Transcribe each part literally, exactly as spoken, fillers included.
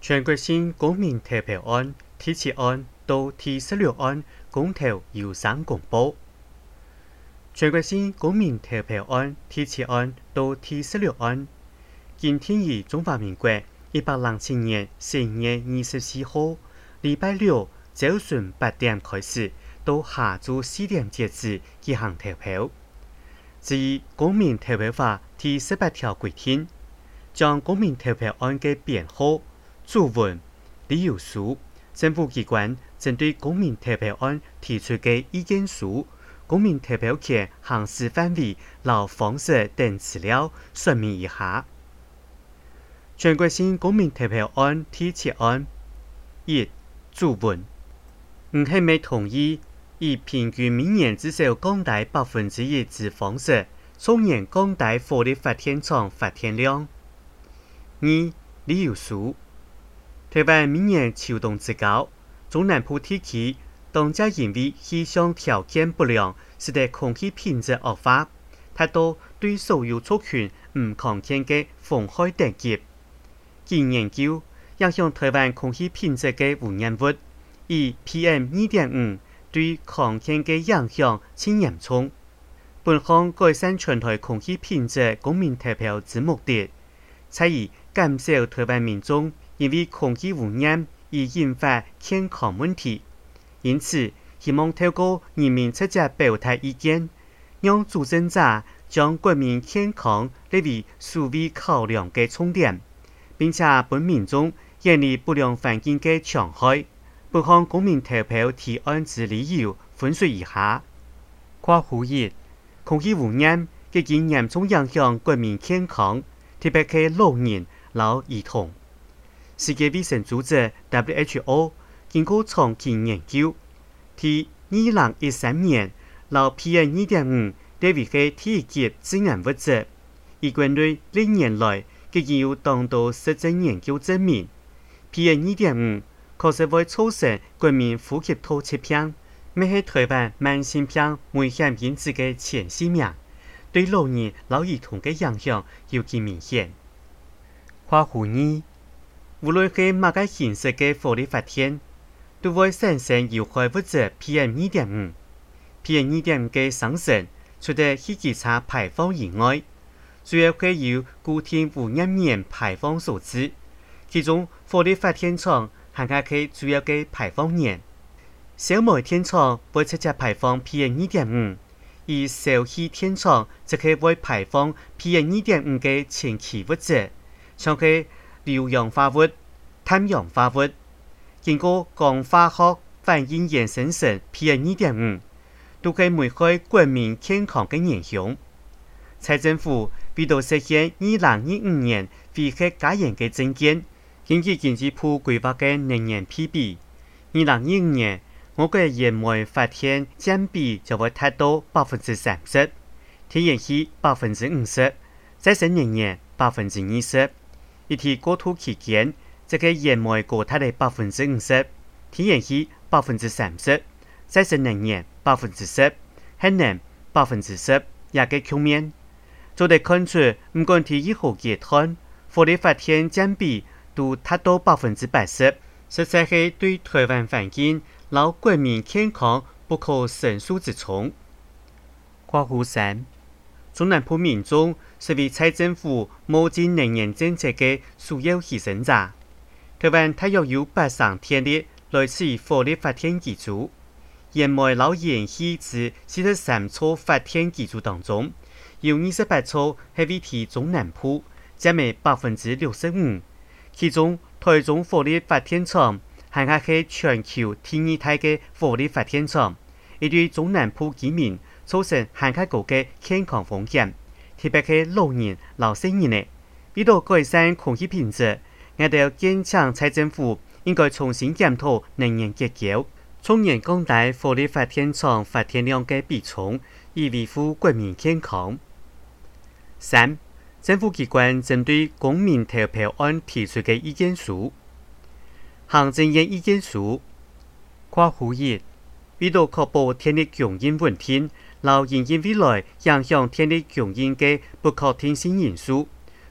全国性公民投票案第七案到第十六案公投由上公布。全国性公民投票案第七案到第十六案，今天于中华民国一百零七年四月二十四号，礼拜六早上八点开始，到下晝四點截止進行投票。至於公民投票法第十八條規定，將公民投票案嘅編號、注文、理由書、政府機關針對公民投票案提出嘅意見書、公民投票權行使範圍和方式等資料說明一下。全國性公民投票案第七案一、注文，唔係未同意以平均每年至少降低百分之一之方式，逐年降低火力發電廠發電量。二、理由書，台灣每年秋冬之交，中南部地區當家因為氣象條件不良，使得空氣品質惡化，達到對所有族群唔抗見嘅風害等級。經研究，影響台灣空氣品質嘅污染物，以 P M 二點五 對康健嘅影響真嚴重。本項改善全台空氣品質公民投票之目的，在於減少台灣民眾因為空氣污染而引發健康問題。因此，希望透過人民直接表達意見，讓主政者將國民健康列為首位考量嘅重點，並且本民眾遠離不良環境嘅傷害。本項公民投票提案之理由分析一下。括弧一，空氣污染已經嚴重影響國民健康，特別係老人和兒童。世界衛生組織 W H O 經過長期研究，喺二零一三年老 P M 二點五列為係第一級致癌物質。以國內歷年來已經有當到實證研究證明 ，P M 二點五確實會造成國民呼吸道疾病，咩係台灣慢性病危險因子嘅前四名，對老人老兒童嘅影響尤其明顯。括弧二，無論係乜個形式嘅火力發電，都會產生有害物質 P M 二點五。P M 二點五嘅生成，除咗飛機車排放以外，主要係由固體污染源排放所致。其中火力發電廠係佢主要嘅排放源。小煤電廠會直接排放 P M 二點五，而小氣電廠則係會排放 P M 二點五嘅前期物質，像係硫氧化物、碳氧化物，經過光化學反應衍生成 P M 二點五，都係危害國民健康嘅影響。蔡政府為到實現二零二五年非核家園嘅政見，經濟經濟部規劃嘅能源配比，二零二五年我國燃煤發電佔比就會達到百分之三十，天然氣百分之五十，再生能源百分之二十。一體過渡期間，這個燃煤過達的百分之五十，天然氣百分之三十，再生能源百分之十，核能百分之十，也個局面，就得看出唔管係以後階段，火力發電佔比都達到百分之八十，實在係對台灣環境和國民健康不可勝數之重。括弧三，中南部民眾是為蔡政府冇盡能源政策嘅主要犧牲者。台灣大約有八成電力來自於火力發電機組，燃煤和燃氣至四十三處發電機組當中，有二十八處係位於中南部，佔為百分之六十五。其中台中火力發電廠係係全球第二大嘅火力發電廠，亦對中南部居民造成很高嘅健康風險，特別係老人老成人呢。為咗改善空氣品質，我哋要堅強蔡政府應該重新檢討能源結構，從嚴降低火力發電廠發電量嘅比重，以維護國民健康。三、政府機關針對公民投票案提出嘅意見書。行政院意見書括弧一，為咗確保電力供應穩定，留因應未來影響電力供應嘅不確定性因素，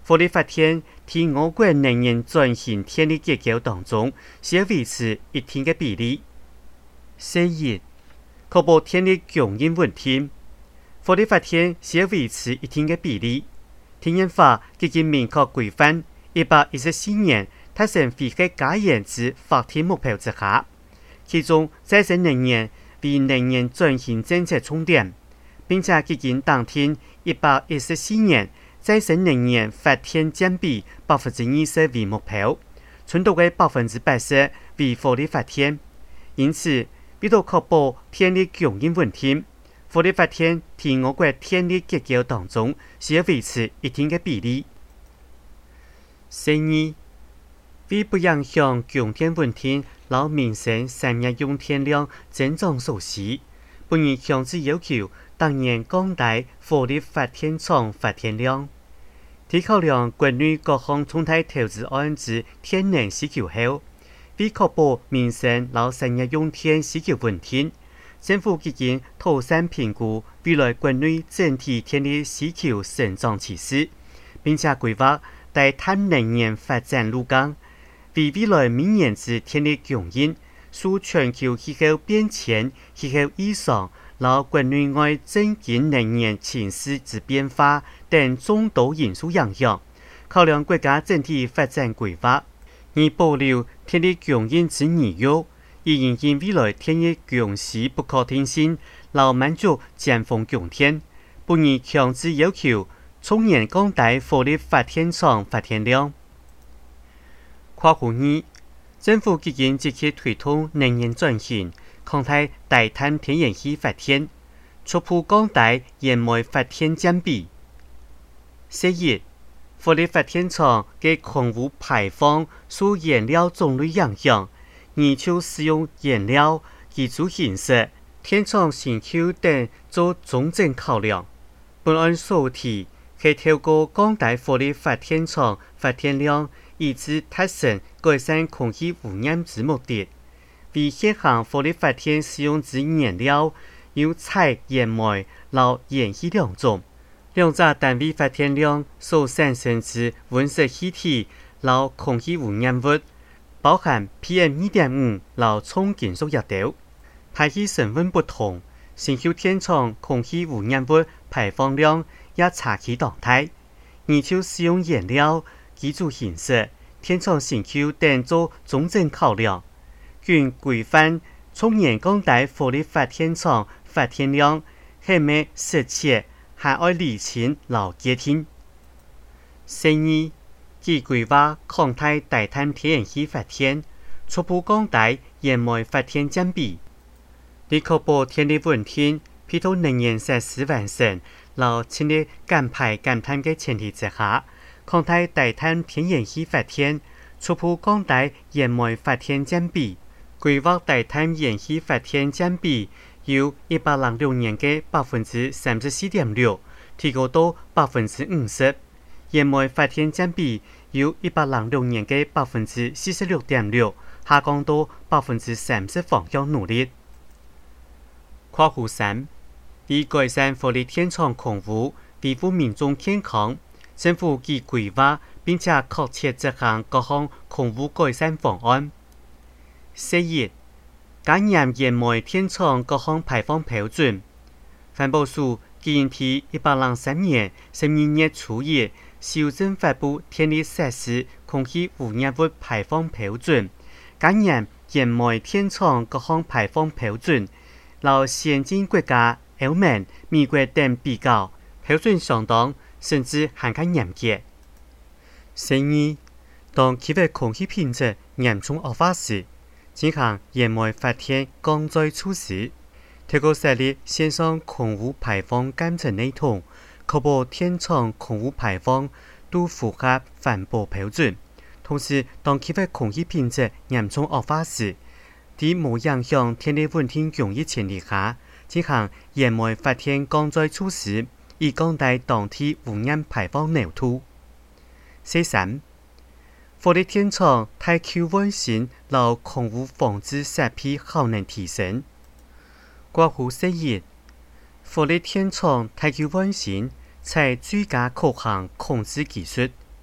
火力发电在我国能源转型电力结构当中是要维持一定的比例。四一，确保电力供应稳定。火力发电是要维持一定的比例。天然法已经明确规范，一百一十四年达成非核家园之发电目标之下，其中再生能源为能源转型政策重点，并且已经当天一百一十四年再生能源发电占比百分之二十为目标，剩余的百分之八十为火力发电。因此，为了确保电力供应稳定，火力发电在我国电力结构当中是要维持一定的比例。四二，为不影响供电稳定，老民生产业用电量增长措施，本日强制要求当年降低火力发电厂发电量。在考量国内各项重大投资案之天然需求后，为确保民生老产业用电需求稳定，政府已经妥善评估未来国内整体电力需求成长趋势，并且规划低碳能源发展路径，为未来明年之电力供应，受全球气候变迁、气候异常、和国内外政经能源情势之变化等众多因素影响，考量国家整体发展规划，以保留电力供应之需要，以应应未来电力供需不确定性，和满足尖峰供电。本日强制要求从严降低火力发电厂发电量。括弧二，政府已经积极推动能源转型，扩大低碳天然气发电，逐步降低燃煤发电占比。四一，火力发电厂嘅空污排放受燃料种类影响，研究使用燃料、居住形式、电厂成就等做总整考量。本案所提係透過降低火力發電廠發電量，以至達成改善空氣污染之目的。為現行火力發電使用之燃料有柴、燃煤、和燃氣兩種，兩者單位發電量所產生之溫室氣體和空氣污染物，包含 P M 二點五 和重金屬液豆，排氣成分不同，成就電廠空氣污染物排放量也差距動態，研究使用燃料、居住形式、電廠成就等做總整考量，均規範從嚴降低火力發電廠發電量，係咪實切，還要釐清和界定。四二，其規劃擴大低碳天然氣發電，逐步降低燃煤發電佔比，以確保電力穩定、配套能源設施完善，和全力減排減碳的前提之下，擴大低碳天然氣發電，逐步降低燃煤發電佔比。規劃低碳燃氣發電佔比由一百零六年嘅百分之三十四點六提高到百分之五十，燃煤發電佔比由一百零六年嘅百分之四十六點六下降到百分之三十方向努力。括弧三，為改善火力電廠空污，維護民眾健康，政府已規劃並且確切執行各項空污改善方案。四一，加嚴燃煤電廠各項排放標準。環保署今天一百零三年十二月初一修正發布電力設施空氣污染物排放標準，加嚴燃煤電廠各項排放標準，和先進國家歐盟、美國等比較，標準相當，甚至還更嚴格。四二，當氣候空氣品質嚴重惡化時，進行燃煤發電降載措施，透過設立線上空污排放監測系統，確保電廠空污排放都符合環保標準。同時，當氣候空氣品質嚴重惡化時，在無影響電力穩定供應前提下，進行燃煤發電降載措施，以降低當地污染排放濃度。四三，火力電廠大氣運行和空污防治設備效能提升。括弧四一，火力電廠大氣運行採最佳可行控制技術，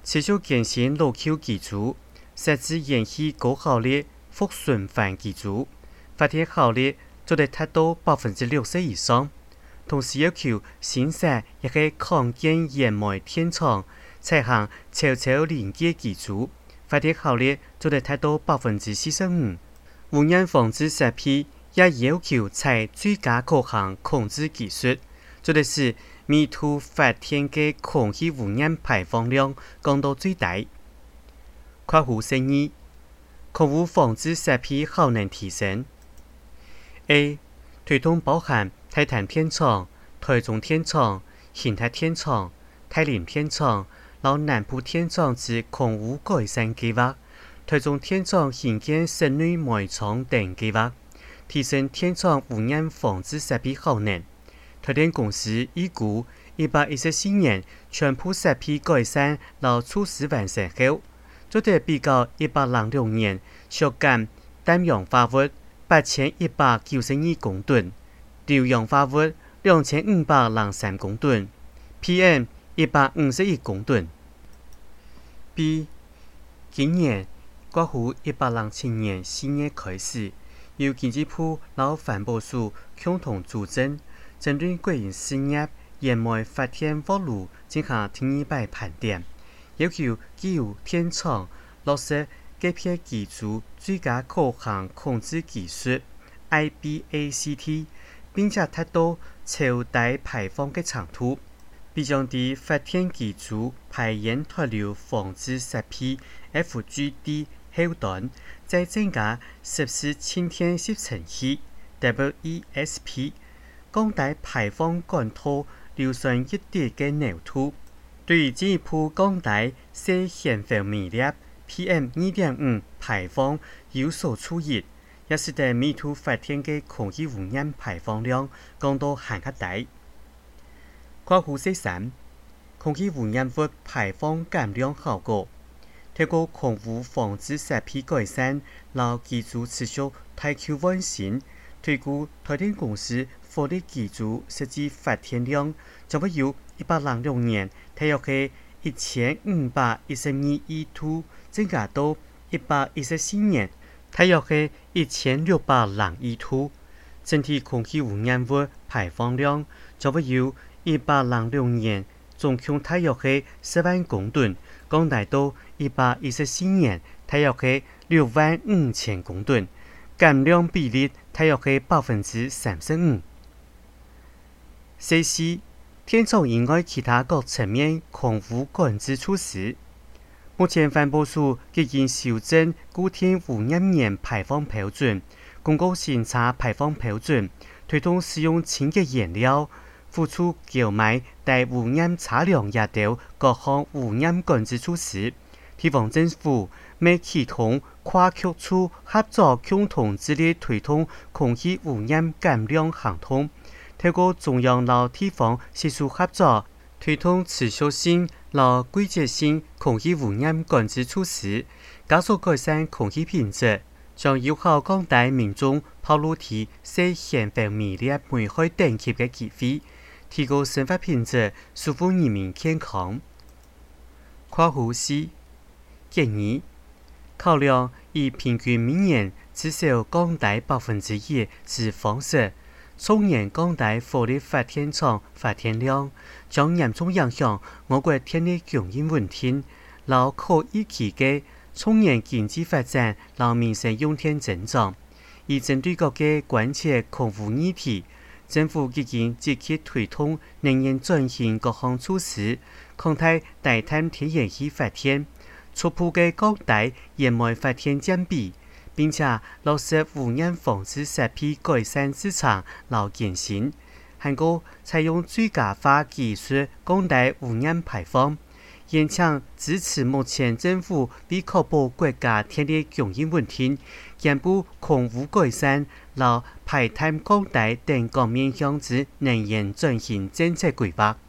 持續建成路橋基礎，設置延續高效率復循環基礎，發電效率做得達到百分之六十以上。同時要求新設一個擴建燃煤電廠，採行超超連接基礎，發電效率做得達到百分之四十五。污染防治設備也要求採最佳可行控制技術，做的是每度發電嘅空氣污染排放量降到最低。括弧十二，空污防治設備效能提升。A. 推動包含台潭電廠、台中電廠、新泰電廠、太林電廠、老南部電廠之空污改善計劃，台中電廠興建室內煤廠等計劃，提升電廠污染防治設備效能。台電公司預估一百一十四年全部設備改善和措施完成後，做得比較一百零六年削減氮氧化物八千一百九十二公噸，硫氧化物兩千五百零三公噸 ，P M 一百五十一公噸。B. 今年括弧一百零七年四月開始，由經濟部和環保署共同組織，針對國營事業燃煤發電活路進行第二擺盤點，要求既有電廠落實各片基礎最佳可行控制技術 I B A C T， 並且達到超低排放嘅程度，並將啲發電基礎排煙脫硫防治設備 F G D 後端，再增加攝氏氫天吸塵器 W E S P， 降低排放管道硫酸一滴嘅濃度，對進一步降低細懸浮微粒 P M 二點五 排放有所注意，也使得每度發電嘅空氣污染排放量降到很較低。括弧十三，空氣污染物排放減量效果，透過空污防治設備改善，讓基礎持續提高完善，推估台電公司火力基礎實際發電量將會由一百零六年大約係一千五百一十二億度，增加到一百一十四年大約係一千六百零億度。整體空氣污染物排放量將會由一百零六年總共大約係十萬公噸，降低到一百一十四年大約係六萬五千公噸，減量比例大約係百分之三十五。四是電廠以外其他各層面空污管制措施。目前環保署已經修正固定污染源排放標準，公告審查排放標準，推動使用清潔燃料，付出購買低污染車輛也等各項污染管制措施。地方政府未啟動跨局處合作共同致力推動空氣污染減量行動，透過中央和地方協助合作，推動持續性和季節性空氣污染管制措施，加速改善空氣品質，將有效降低民眾暴露於細懸浮微粒危害等級嘅機會，提高生活品質，守護人民健康。括弧四建議考量以平均每年至少降低百分之一之方式，從嚴降低火力發電廠發電量，將嚴重影響我國電力供應穩定，讓可預期嘅從嚴經濟發展，讓民生用電增長。以針對各個關切空污議題，政府已經積極推動能源轉型各項措施，擴大低碳天然氣發電，逐步嘅降低燃煤發電佔比，並且落實污染防治設備改善市場和健全，韓國採用最佳化技術降低污染排放，延長支持目前政府為確保國家電力供應穩定，兼顧空污改善和排碳降低等各面向之能源轉型政策規劃。